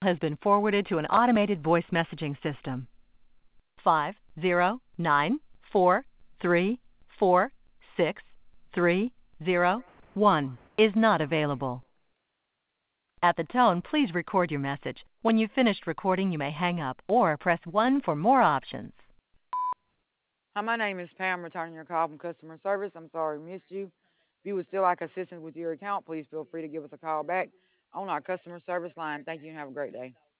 Has been forwarded to an automated voice messaging system. 50943463001 is not available. At the tone, please record your message. When you've finished recording, you may hang up or press 1 for more options. Hi, my name is Pam, returning your call from customer service. I'm sorry we missed you. If you would still like assistance with your account, please feel free to give us a call back on our customer service line. Thank you and have a great day.